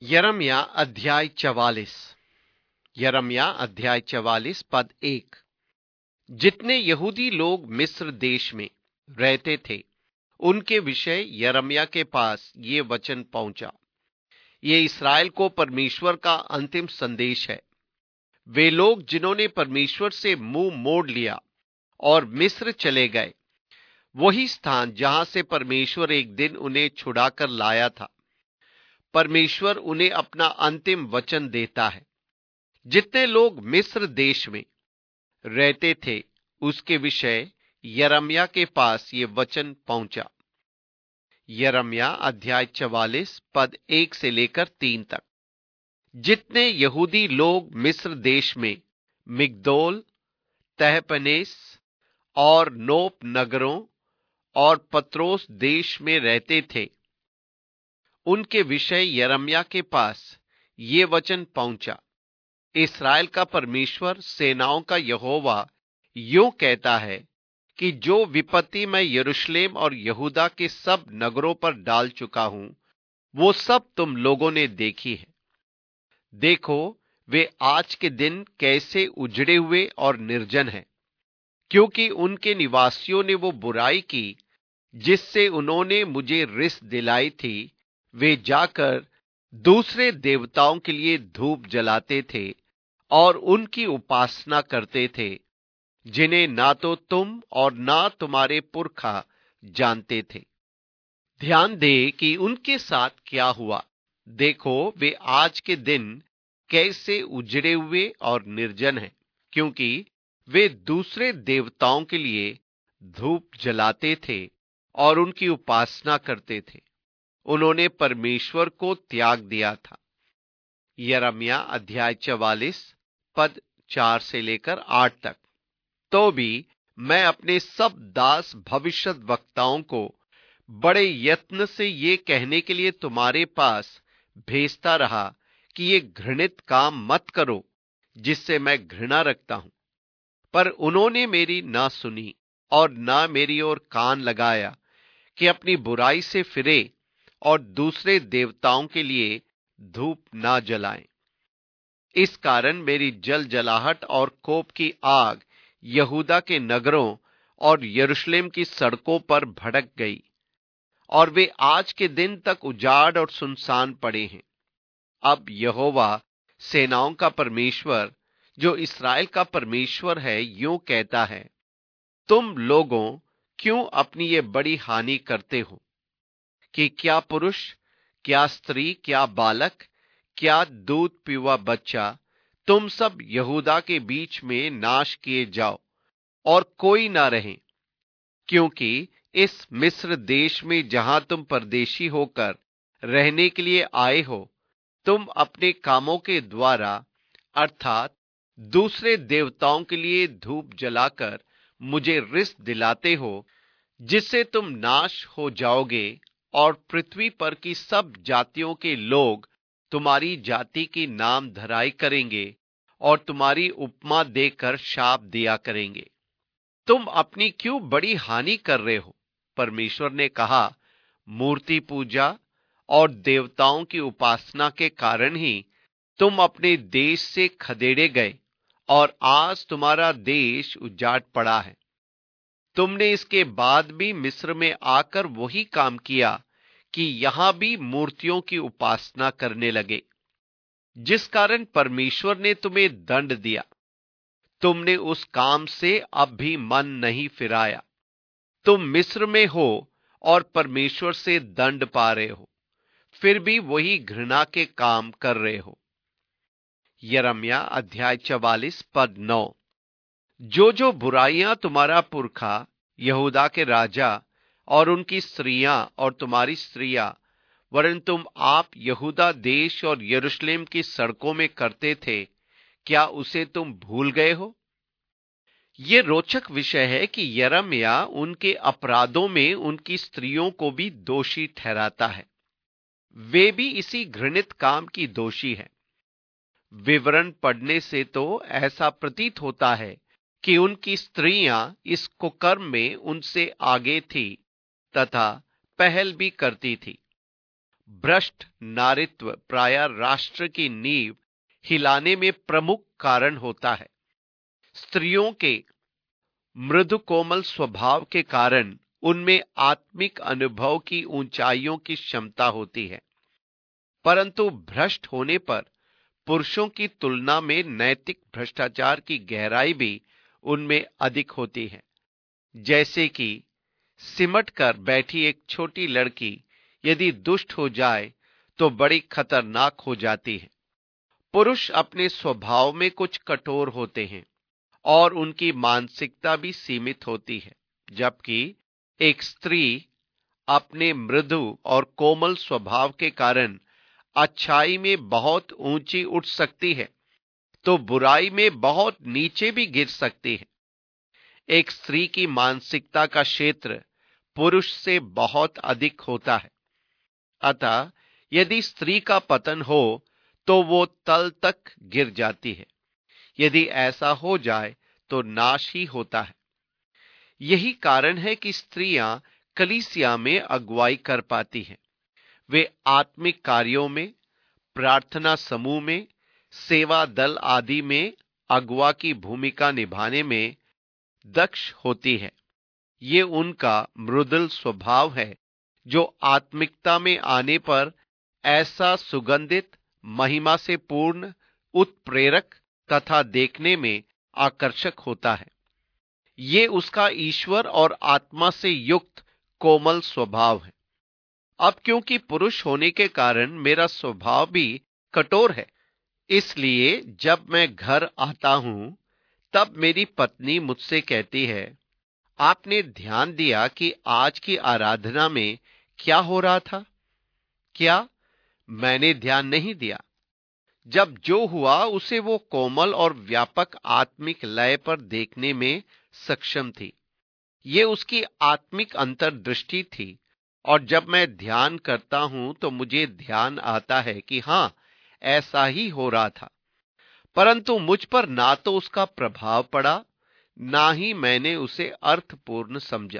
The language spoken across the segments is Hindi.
यिर्मयाह अध्याय 44। यिर्मयाह अध्याय 44 पद 1। जितने यहूदी लोग मिस्र देश में रहते थे उनके विषय यिर्मयाह के पास ये वचन पहुंचा। ये इस्राएल को परमेश्वर का अंतिम संदेश है। वे लोग जिन्होंने परमेश्वर से मुंह मोड़ लिया और मिस्र चले गए, वही स्थान जहां से परमेश्वर एक दिन उन्हें छुड़ाकर लाया था, परमेश्वर उन्हें अपना अंतिम वचन देता है। जितने लोग मिस्र देश में रहते थे उसके विषय यिर्मयाह के पास ये वचन पहुंचा। यिर्मयाह अध्याय 44 पद 1 से लेकर 3 तक। जितने यहूदी लोग मिस्र देश में मिग्दोल, तहपनेस और नोप नगरों और पत्रोस देश में रहते थे, उनके विषय यिर्मयाह के पास ये वचन पहुंचा। इस्राएल का परमेश्वर, सेनाओं का यहोवा यूं कहता है कि जो विपत्ति मैं यरूशलेम और यहूदा के सब नगरों पर डाल चुका हूं, वो सब तुम लोगों ने देखी है। देखो, वे आज के दिन कैसे उजड़े हुए और निर्जन हैं, क्योंकि उनके निवासियों ने वो बुराई की जिससे उन्होंने मुझे रिस दिलाई थी। वे जाकर दूसरे देवताओं के लिए धूप जलाते थे और उनकी उपासना करते थे, जिन्हें ना तो तुम और ना तुम्हारे पुरखा जानते थे। ध्यान दे कि उनके साथ क्या हुआ। देखो, वे आज के दिन कैसे उजड़े हुए और निर्जन हैं, क्योंकि वे दूसरे देवताओं के लिए धूप जलाते थे और उनकी उपासना करते थे। उन्होंने परमेश्वर को त्याग दिया था। यिर्मयाह अध्याय 44 पद 4 से लेकर 8 तक। तो भी मैं अपने सब दास भविष्यद्वक्ताओं को बड़े यत्न से ये कहने के लिए तुम्हारे पास भेजता रहा कि ये घृणित काम मत करो जिससे मैं घृणा रखता हूं, पर उन्होंने मेरी ना सुनी और ना मेरी ओर कान लगाया कि अपनी बुराई से फिरे और दूसरे देवताओं के लिए धूप ना जलाएं। इस कारण मेरी जलजलाहट और कोप की आग यहूदा के नगरों और यरूशलेम की सड़कों पर भड़क गई, और वे आज के दिन तक उजाड़ और सुनसान पड़े हैं। अब यहोवा, सेनाओं का परमेश्वर, जो इस्राएल का परमेश्वर है, यूं कहता है, तुम लोगों क्यों अपनी ये बड़ी हानि करते हो कि क्या पुरुष, क्या स्त्री, क्या बालक, क्या दूध पीवा बच्चा, तुम सब यहूदा के बीच में नाश किए जाओ और कोई ना रहे। क्योंकि इस मिस्र देश में जहां तुम परदेशी होकर रहने के लिए आए हो, तुम अपने कामों के द्वारा अर्थात दूसरे देवताओं के लिए धूप जलाकर मुझे रिस दिलाते हो, जिससे तुम नाश हो जाओगे और पृथ्वी पर की सब जातियों के लोग तुम्हारी जाति की नाम धराई करेंगे और तुम्हारी उपमा देकर शाप दिया करेंगे। तुम अपनी क्यों बड़ी हानि कर रहे हो? परमेश्वर ने कहा, मूर्ति पूजा और देवताओं की उपासना के कारण ही तुम अपने देश से खदेड़े गए और आज तुम्हारा देश उजाड़ पड़ा है। तुमने इसके बाद भी मिस्र में आकर वही काम किया कि यहां भी मूर्तियों की उपासना करने लगे, जिस कारण परमेश्वर ने तुम्हें दंड दिया। तुमने उस काम से अब भी मन नहीं फिराया। तुम मिस्र में हो और परमेश्वर से दंड पा रहे हो, फिर भी वही घृणा के काम कर रहे हो। यिर्मयाह अध्याय 44 पद 9। जो बुराइयां तुम्हारा पुरखा यहूदा के राजा और उनकी स्त्रियां और तुम्हारी स्त्रियां, वरन तुम आप यहूदा देश और यरूशलेम की सड़कों में करते थे, क्या उसे तुम भूल गए हो? ये रोचक विषय है कि यिर्मयाह उनके अपराधों में उनकी स्त्रियों को भी दोषी ठहराता है। वे भी इसी घृणित काम की दोषी हैं। विवरण पढ़ने से तो ऐसा प्रतीत होता है कि उनकी स्त्रियां इस कुकर्म में उनसे आगे थी तथा पहल भी करती थी। भ्रष्ट नारीत्व प्रायः राष्ट्र की नींव हिलाने में प्रमुख कारण होता है। स्त्रियों के मृदु कोमल स्वभाव के कारण उनमें आत्मिक अनुभव की ऊंचाइयों की क्षमता होती है, परंतु भ्रष्ट होने पर पुरुषों की तुलना में नैतिक भ्रष्टाचार की गहराई भी उनमें अधिक होती है। जैसे कि सिमट कर बैठी एक छोटी लड़की यदि दुष्ट हो जाए तो बड़ी खतरनाक हो जाती है। पुरुष अपने स्वभाव में कुछ कठोर होते हैं और उनकी मानसिकता भी सीमित होती है, जबकि एक स्त्री अपने मृदु और कोमल स्वभाव के कारण अच्छाई में बहुत ऊंची उठ सकती है तो बुराई में बहुत नीचे भी गिर सकती है। एक स्त्री की मानसिकता का क्षेत्र पुरुष से बहुत अधिक होता है। अतः यदि स्त्री का पतन हो तो वो तल तक गिर जाती है। यदि ऐसा हो जाए तो नाश ही होता है। यही कारण है कि स्त्रियां कलीसिया में अगुवाई कर पाती हैं। वे आत्मिक कार्यों में, प्रार्थना समूह में, सेवा दल आदि में अगुवा की भूमिका निभाने में दक्ष होती है। ये उनका मृदुल स्वभाव है जो आत्मिकता में आने पर ऐसा सुगंधित, महिमा से पूर्ण, उत्प्रेरक तथा देखने में आकर्षक होता है। ये उसका ईश्वर और आत्मा से युक्त कोमल स्वभाव है। अब क्योंकि पुरुष होने के कारण मेरा स्वभाव भी कठोर है, इसलिए जब मैं घर आता हूं तब मेरी पत्नी मुझसे कहती है, आपने ध्यान दिया कि आज की आराधना में क्या हो रहा था? क्या मैंने ध्यान नहीं दिया? जब जो हुआ उसे वो कोमल और व्यापक आत्मिक लय पर देखने में सक्षम थी। ये उसकी आत्मिक अंतर्दृष्टि थी। और जब मैं ध्यान करता हूं तो मुझे ध्यान आता है कि हां, ऐसा ही हो रहा था, परंतु मुझ पर ना तो उसका प्रभाव पड़ा, ना ही मैंने उसे अर्थपूर्ण समझा।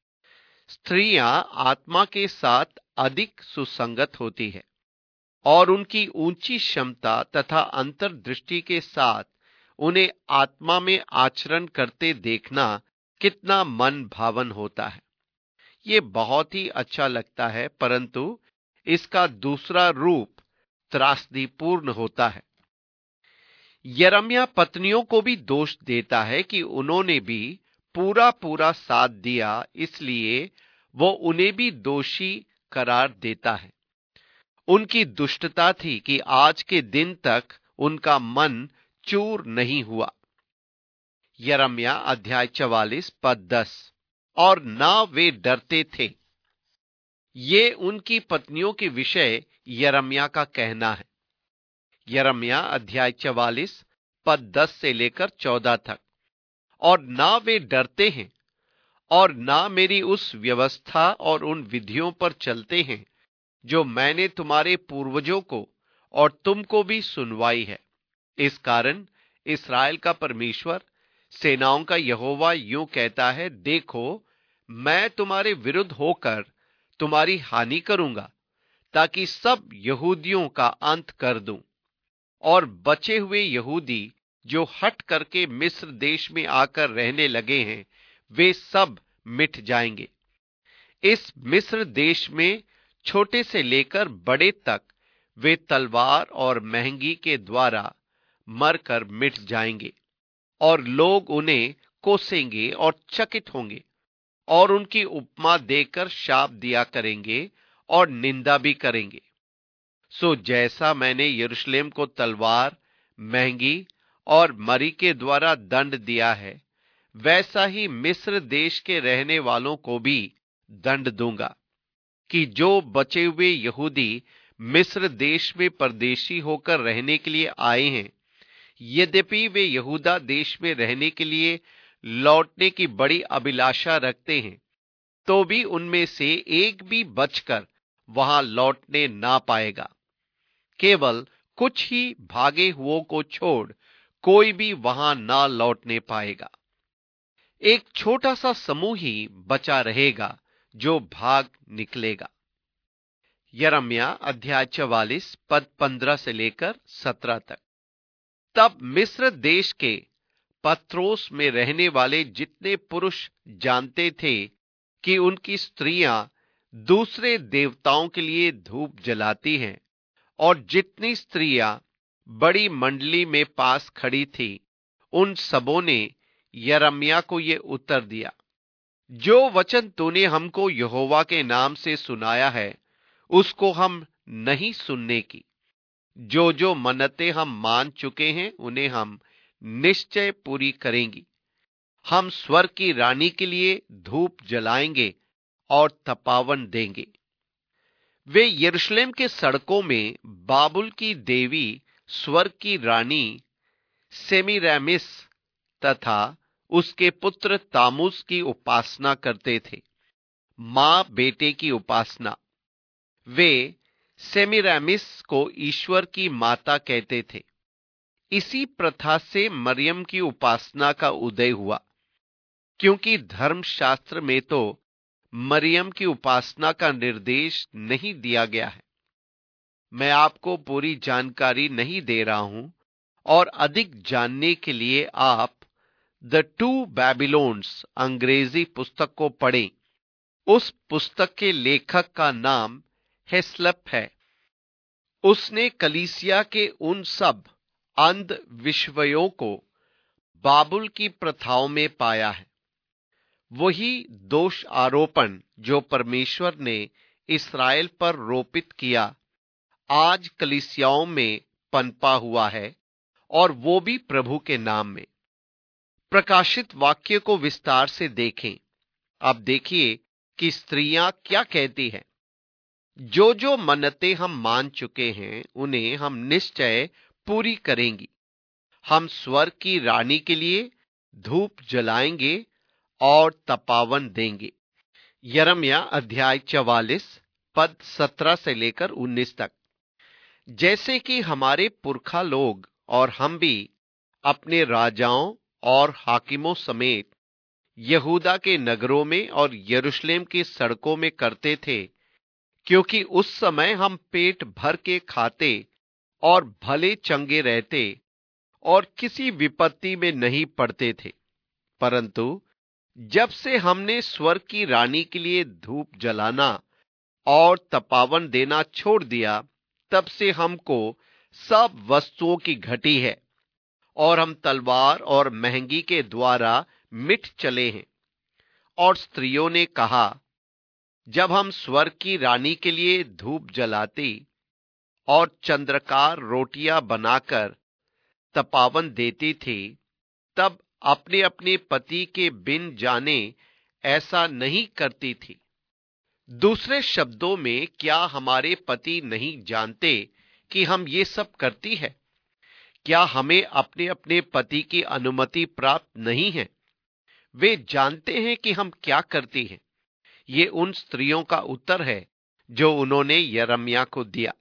स्त्रियां आत्मा के साथ अधिक सुसंगत होती है और उनकी ऊंची क्षमता तथा अंतर्दृष्टि के साथ उन्हें आत्मा में आचरण करते देखना कितना मन भावन होता है। ये बहुत ही अच्छा लगता है, परंतु इसका दूसरा रूप त्रासदीपूर्ण होता है। यिर्मयाह पत्नियों को भी दोष देता है कि उन्होंने भी पूरा पूरा साथ दिया, इसलिए वो उन्हें भी दोषी करार देता है। उनकी दुष्टता थी कि आज के दिन तक उनका मन चूर नहीं हुआ। यिर्मयाह अध्याय 44 पद 10। और ना वे डरते थे। ये उनकी पत्नियों के विषय यिर्मयाह का कहना है। यिर्मयाह अध्याय 44 पद 10 से लेकर 14 तक। और ना वे डरते हैं और ना मेरी उस व्यवस्था और उन विधियों पर चलते हैं जो मैंने तुम्हारे पूर्वजों को और तुमको भी सुनवाई है। इस कारण इस्राएल का परमेश्वर, सेनाओं का यहोवा यूं कहता है, देखो, मैं तुम्हारे विरुद्ध होकर तुम्हारी हानि करूंगा, ताकि सब यहूदियों का अंत कर दूं, और बचे हुए यहूदी जो हट करके मिस्र देश में आकर रहने लगे हैं, वे सब मिट जाएंगे। इस मिस्र देश में छोटे से लेकर बड़े तक वे तलवार और महंगी के द्वारा मरकर मिट जाएंगे, और लोग उन्हें कोसेंगे और चकित होंगे और उनकी उपमा देकर शाप दिया करेंगे और निंदा भी करेंगे। सो जैसा मैंने यरूशलेम को तलवार, महंगी और मरी के द्वारा दंड दिया है, वैसा ही मिस्र देश के रहने वालों को भी दंड दूंगा, कि जो बचे हुए यहूदी मिस्र देश में परदेशी होकर रहने के लिए आए हैं, यद्यपि वे यहूदा देश में रहने के लिए लौटने की बड़ी अभिलाषा रखते हैं, तो भी उनमें से एक भी बचकर वहां लौटने ना पाएगा। केवल कुछ ही भागे हुओं को छोड़ कोई भी वहां ना लौटने पाएगा। एक छोटा सा समूह ही बचा रहेगा जो भाग निकलेगा। यिर्मयाह अध्याय 44 पद 15 से लेकर 17 तक। तब मिस्र देश के पत्रोस में रहने वाले जितने पुरुष जानते थे कि उनकी स्त्रियां दूसरे देवताओं के लिए धूप जलाती हैं, और जितनी स्त्रियां बड़ी मंडली में पास खड़ी थी, उन सबों ने यिर्मयाह को ये उत्तर दिया, जो वचन तूने हमको यहोवा के नाम से सुनाया है उसको हम नहीं सुनने की। जो जो मन्नतें हम मान चुके हैं उन्हें हम निश्चय पूरी करेंगी। हम स्वर्ग की रानी के लिए धूप जलाएंगे और तपावन देंगे। वे यरूशलेम के सड़कों में बाबुल की देवी स्वर्ग की रानी सेमीरामिस तथा उसके पुत्र तामुस की उपासना करते थे। मां बेटे की उपासना। वे सेमीरामिस को ईश्वर की माता कहते थे। इसी प्रथा से मरियम की उपासना का उदय हुआ, क्योंकि धर्मशास्त्र में तो मरियम की उपासना का निर्देश नहीं दिया गया है। मैं आपको पूरी जानकारी नहीं दे रहा हूं, और अधिक जानने के लिए आप द टू बैबिलोन्स अंग्रेजी पुस्तक को पढ़ें। उस पुस्तक के लेखक का नाम हेस्लप है। उसने कलीसिया के उन सब अंध विषयों को बाबुल की प्रथाओं में पाया है। वही दोष आरोपण जो परमेश्वर ने इस्राएल पर रोपित किया, आज कलीसियाओं में पनपा हुआ है, और वो भी प्रभु के नाम में। प्रकाशित वाक्य को विस्तार से देखें। अब देखिए कि स्त्रियां क्या कहती हैं। जो जो मन्नतें हम मान चुके हैं उन्हें हम निश्चय पूरी करेंगी। हम स्वर्ग की रानी के लिए धूप जलाएंगे और तपावन देंगे। यिर्मयाह अध्याय 44 पद 17 से लेकर 19 तक। जैसे कि हमारे पुरखा लोग और हम भी अपने राजाओं और हाकिमों समेत यहूदा के नगरों में और यरूशलेम की सड़कों में करते थे, क्योंकि उस समय हम पेट भर के खाते और भले चंगे रहते और किसी विपत्ति में नहीं पड़ते थे। परंतु जब से हमने स्वर्ग की रानी के लिए धूप जलाना और तपावन देना छोड़ दिया, तब से हमको सब वस्तुओं की घटी है, और हम तलवार और महंगी के द्वारा मिट चले हैं। और स्त्रियों ने कहा, जब हम स्वर्ग की रानी के लिए धूप जलाती और चंद्रकार रोटियां बनाकर तपावन देती थी, तब अपने अपने पति के बिन जाने ऐसा नहीं करती थी। दूसरे शब्दों में, क्या हमारे पति नहीं जानते कि हम ये सब करती है? क्या हमें अपने अपने पति की अनुमति प्राप्त नहीं है? वे जानते हैं कि हम क्या करती हैं। ये उन स्त्रियों का उत्तर है जो उन्होंने यिर्मयाह को दिया।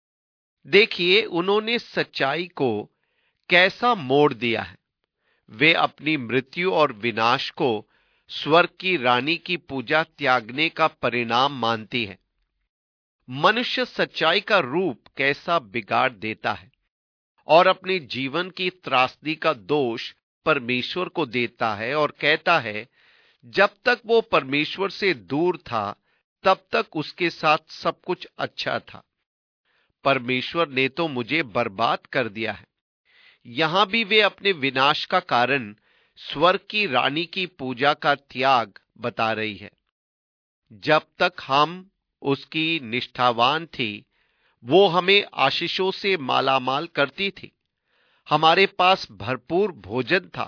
देखिए उन्होंने सच्चाई को कैसा मोड़ दिया है। वे अपनी मृत्यु और विनाश को स्वर्ग की रानी की पूजा त्यागने का परिणाम मानती है। मनुष्य सच्चाई का रूप कैसा बिगाड़ देता है और अपने जीवन की त्रासदी का दोष परमेश्वर को देता है और कहता है, जब तक वो परमेश्वर से दूर था तब तक उसके साथ सब कुछ अच्छा था। परमेश्वर ने तो मुझे बर्बाद कर दिया है। यहां भी वे अपने विनाश का कारण स्वर्ग की रानी की पूजा का त्याग बता रही है। जब तक हम उसकी निष्ठावान थी, वो हमें आशीषों से मालामाल करती थी। हमारे पास भरपूर भोजन था।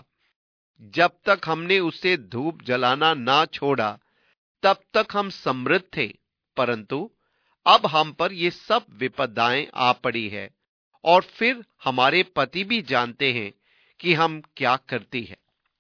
जब तक हमने उसे धूप जलाना ना छोड़ा, तब तक हम समृद्ध थे। परंतु अब हम पर ये सब विपदाएं आ पड़ी है, और फिर हमारे पति भी जानते हैं कि हम क्या करती है।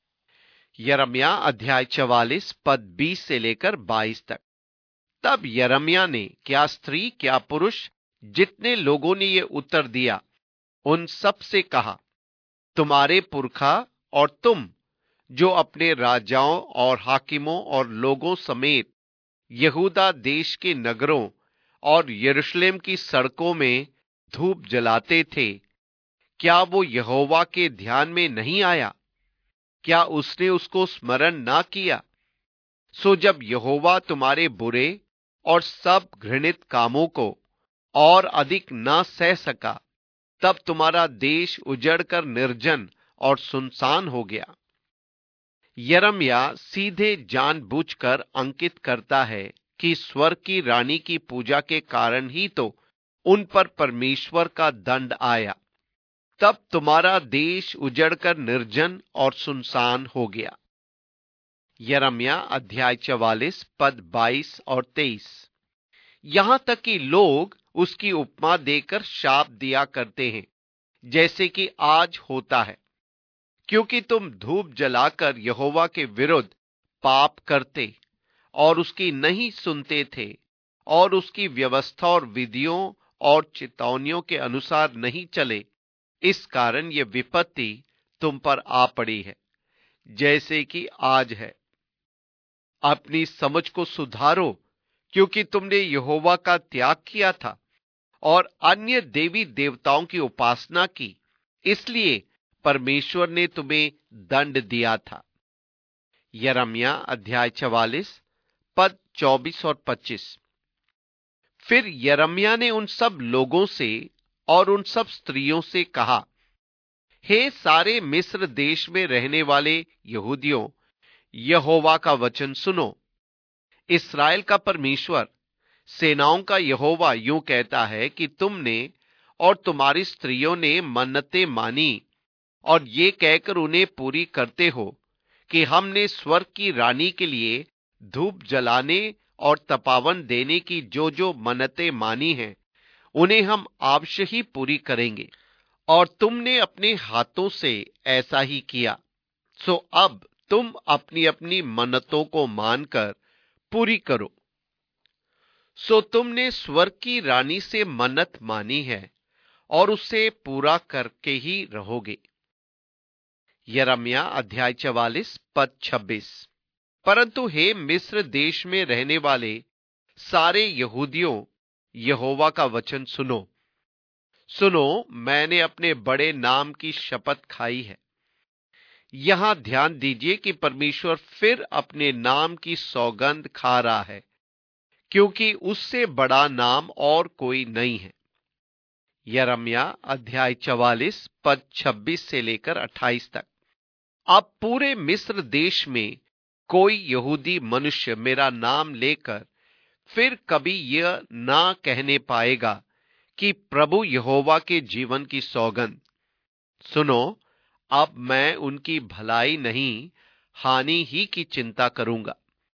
यिर्मयाह अध्याय 44 पद 20 से लेकर 22 तक। तब यिर्मयाह ने, क्या स्त्री क्या पुरुष, जितने लोगों ने ये उत्तर दिया, उन सब से कहा, तुम्हारे पुरखा और तुम जो अपने राजाओं और हाकिमों और लोगों समेत यहूदा देश के नगरों और यरूशलेम की सड़कों में धूप जलाते थे, क्या वो यहोवा के ध्यान में नहीं आया? क्या उसने उसको स्मरण ना किया? सो जब यहोवा तुम्हारे बुरे और सब घृणित कामों को और अधिक ना सह सका, तब तुम्हारा देश उजड़कर निर्जन और सुनसान हो गया। यिर्मयाह सीधे जानबूझकर अंकित करता है कि स्वर्ग की रानी की पूजा के कारण ही तो उन पर परमेश्वर का दंड आया। तब तुम्हारा देश उजड़कर निर्जन और सुनसान हो गया। यिर्मयाह अध्याय 44 पद 22 और 23। यहां तक कि लोग उसकी उपमा देकर शाप दिया करते हैं, जैसे कि आज होता है, क्योंकि तुम धूप जलाकर यहोवा के विरुद्ध पाप करते और उसकी नहीं सुनते थे और उसकी व्यवस्था और विधियों और चेतावनियों के अनुसार नहीं चले। इस कारण यह विपत्ति तुम पर आ पड़ी है, जैसे कि आज है। अपनी समझ को सुधारो, क्योंकि तुमने यहोवा का त्याग किया था और अन्य देवी देवताओं की उपासना की, इसलिए परमेश्वर ने तुम्हें दंड दिया था। यिर्मयाह अध्याय 44 पद 24 और 25। फिर यिर्मयाह ने उन सब लोगों से और उन सब स्त्रियों से कहा, हे सारे मिस्र देश में रहने वाले यहूदियों, यहोवा का वचन सुनो। इस्राएल का परमेश्वर, सेनाओं का यहोवा यूं कहता है कि तुमने और तुम्हारी स्त्रियों ने मन्नतें मानी और ये कहकर उन्हें पूरी करते हो कि हमने स्वर्ग की रानी के लिए धूप जलाने और तपावन देने की जो जो मन्नतें मानी हैं, उन्हें हम अवश्य ही पूरी करेंगे। और तुमने अपने हाथों से ऐसा ही किया। सो अब तुम अपनी अपनी मन्नतों को मानकर पूरी करो। सो तुमने स्वर्ग की रानी से मन्नत मानी है और उसे पूरा करके ही रहोगे। यिर्मयाह अध्याय 44 पद 26। परंतु हे मिस्र देश में रहने वाले सारे यहूदियों, यहोवा का वचन सुनो। सुनो, मैंने अपने बड़े नाम की शपथ खाई है। यहां ध्यान दीजिए कि परमेश्वर फिर अपने नाम की सौगंध खा रहा है, क्योंकि उससे बड़ा नाम और कोई नहीं है। यिर्मयाह अध्याय 44 पद 26 से लेकर 28 तक। अब पूरे मिस्र देश में कोई यहूदी मनुष्य मेरा नाम लेकर फिर कभी यह ना कहने पाएगा कि प्रभु यहोवा के जीवन की सौगंध। सुनो, अब मैं उनकी भलाई नहीं, हानि ही की चिंता करूंगा।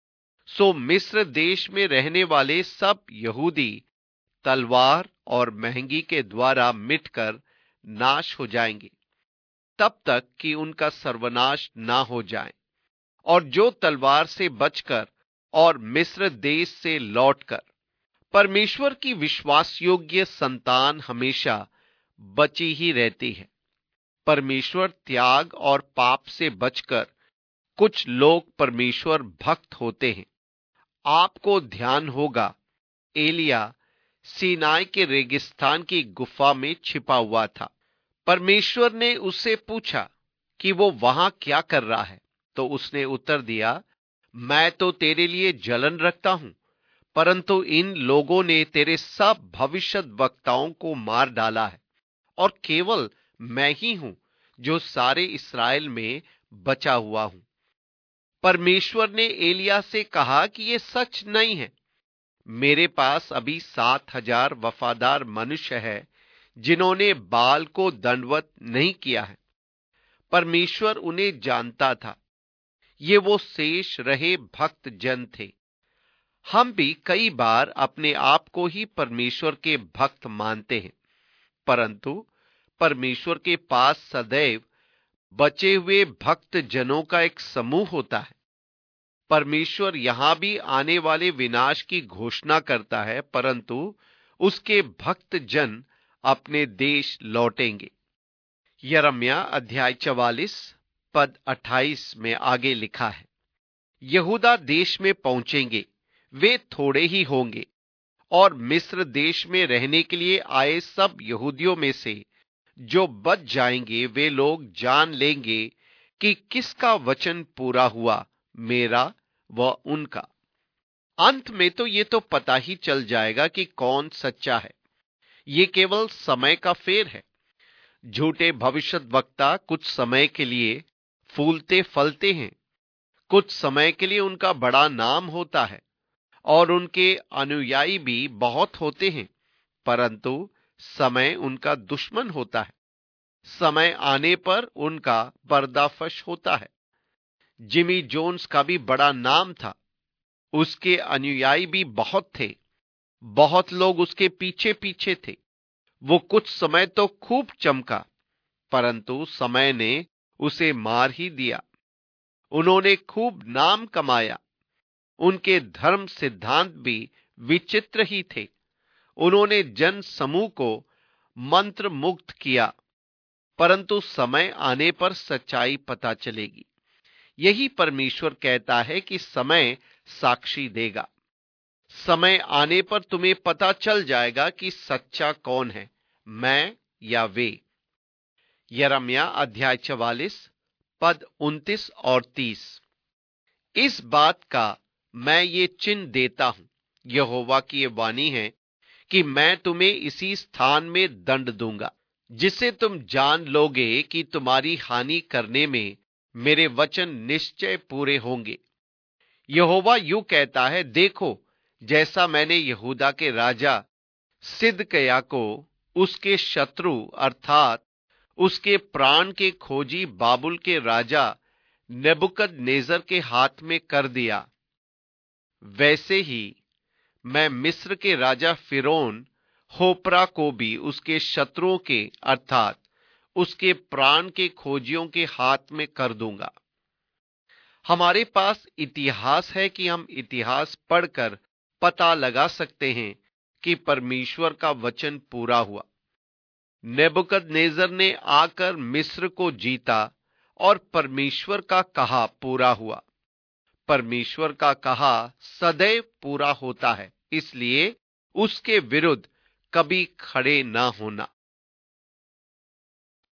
सो मिस्र देश में रहने वाले सब यहूदी तलवार और महंगी के द्वारा मिटकर नाश हो जाएंगे, तब तक कि उनका सर्वनाश ना हो जाए। और जो तलवार से बचकर और मिस्र देश से लौटकर परमेश्वर की विश्वास योग्य संतान हमेशा बची ही रहती है। परमेश्वर त्याग और पाप से बचकर कुछ लोग परमेश्वर भक्त होते हैं। आपको ध्यान होगा, एलिया सीनाई के रेगिस्तान की गुफा में छिपा हुआ था। परमेश्वर ने उससे पूछा कि वो वहां क्या कर रहा है, तो उसने उत्तर दिया, मैं तो तेरे लिए जलन रखता हूं, परंतु इन लोगों ने तेरे सब भविष्यद्वक्ताओं को मार डाला है और केवल मैं ही हूं जो सारे इस्राएल में बचा हुआ हूं। परमेश्वर ने एलिया से कहा कि यह सच नहीं है। मेरे पास अभी 7,000 वफादार मनुष्य है जिन्होंने बाल को दंडवत नहीं किया है। परमेश्वर उन्हें जानता था। ये वो शेष रहे भक्त जन थे। हम भी कई बार अपने आप को ही परमेश्वर के भक्त मानते हैं, परंतु परमेश्वर के पास सदैव बचे हुए भक्त जनों का एक समूह होता है। परमेश्वर यहां भी आने वाले विनाश की घोषणा करता है, परंतु उसके भक्त जन अपने देश लौटेंगे। यिर्मयाह अध्याय 44 पद 28 में आगे लिखा है, यहूदा देश में पहुंचेंगे, वे थोड़े ही होंगे और मिस्र देश में रहने के लिए आए सब यहूदियों में से जो बच जाएंगे वे लोग जान लेंगे कि किसका वचन पूरा हुआ, मेरा व उनका। अंत में तो ये तो पता ही चल जाएगा कि कौन सच्चा है। ये केवल समय का फेर है। झूठे भविष्यद्वक्ता कुछ समय के लिए फूलते फलते हैं, कुछ समय के लिए उनका बड़ा नाम होता है और उनके अनुयायी भी बहुत होते हैं, परंतु समय उनका दुश्मन होता है। समय आने पर उनका पर्दाफाश होता है। जिमी जोन्स का भी बड़ा नाम था, उसके अनुयायी भी बहुत थे, बहुत लोग उसके पीछे पीछे थे। वो कुछ समय तो खूब चमका, परंतु समय ने उसे मार ही दिया। उन्होंने खूब नाम कमाया। उनके धर्म सिद्धांत भी विचित्र ही थे। उन्होंने जन समूह को मंत्र मुक्त किया, परंतु समय आने पर सच्चाई पता चलेगी। यही परमेश्वर कहता है कि समय साक्षी देगा। समय आने पर तुम्हें पता चल जाएगा कि सच्चा कौन है, मैं या वे। यिर्मयाह अध्याय 44 पद 29 और 30। इस बात का मैं ये चिन्ह देता हूं, यहोवा की ये वाणी है, कि मैं तुम्हें इसी स्थान में दंड दूंगा, जिसे तुम जान लोगे कि तुम्हारी हानि करने में मेरे वचन निश्चय पूरे होंगे। यहोवा यूं कहता है, देखो, जैसा मैंने यहूदा के राजा सिदकिय्याह को उसके शत्रु अर्थात उसके प्राण के खोजी बाबुल के राजा नेबुकदनेजर के हाथ में कर दिया, वैसे ही मैं मिस्र के राजा फिरौन होपरा को भी उसके शत्रुओं के अर्थात उसके प्राण के खोजियों के हाथ में कर दूंगा। हमारे पास इतिहास है कि हम इतिहास पढ़कर पता लगा सकते हैं कि परमेश्वर का वचन पूरा हुआ। नेबुकदनेजर ने आकर मिस्र को जीता और परमेश्वर का कहा पूरा हुआ। परमेश्वर का कहा सदैव पूरा होता है, इसलिए उसके विरुद्ध कभी खड़े ना होना।